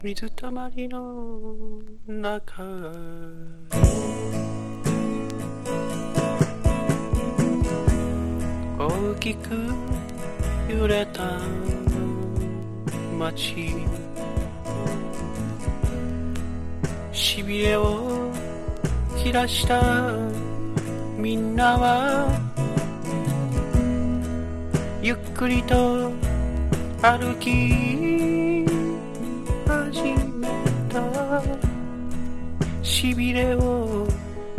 水たまりの中、大きく揺れた街、しびれを切らしたみんなはゆっくりと歩き始めた。しびれを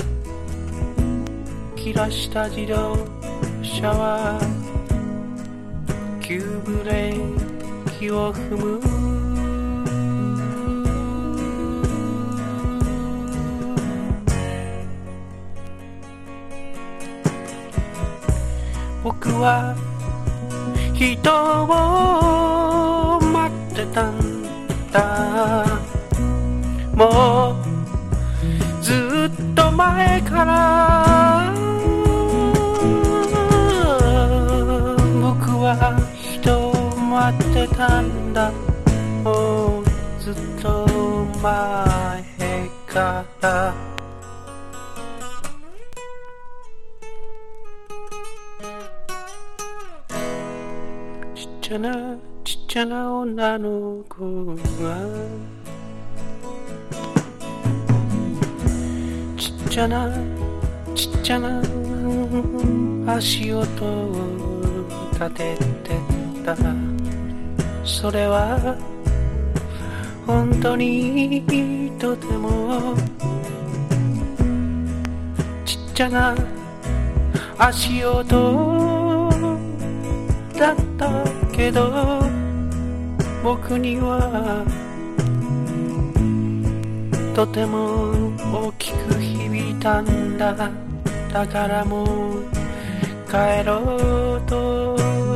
切らした自動車は急ブレーキを踏む。僕は人を待ってたんだ。もうずっと前から僕は人を待ってたんだ。もうずっと前から。ちっちゃな女の子がちっちゃな足音を立ててた。それは本当にとてもちっちゃな足音だったけど、僕にはとても大きく響いたんだ。だからもう帰ろうと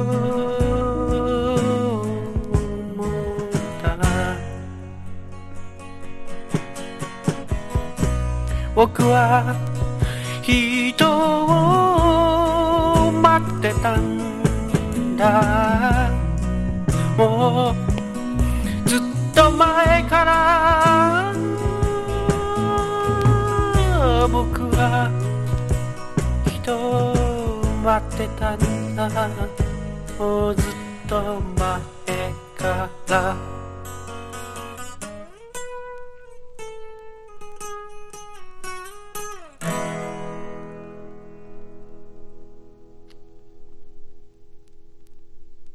思った。僕は人を待ってたんだ。もうずっと前から僕は人を待ってたんだ。もうずっと前から。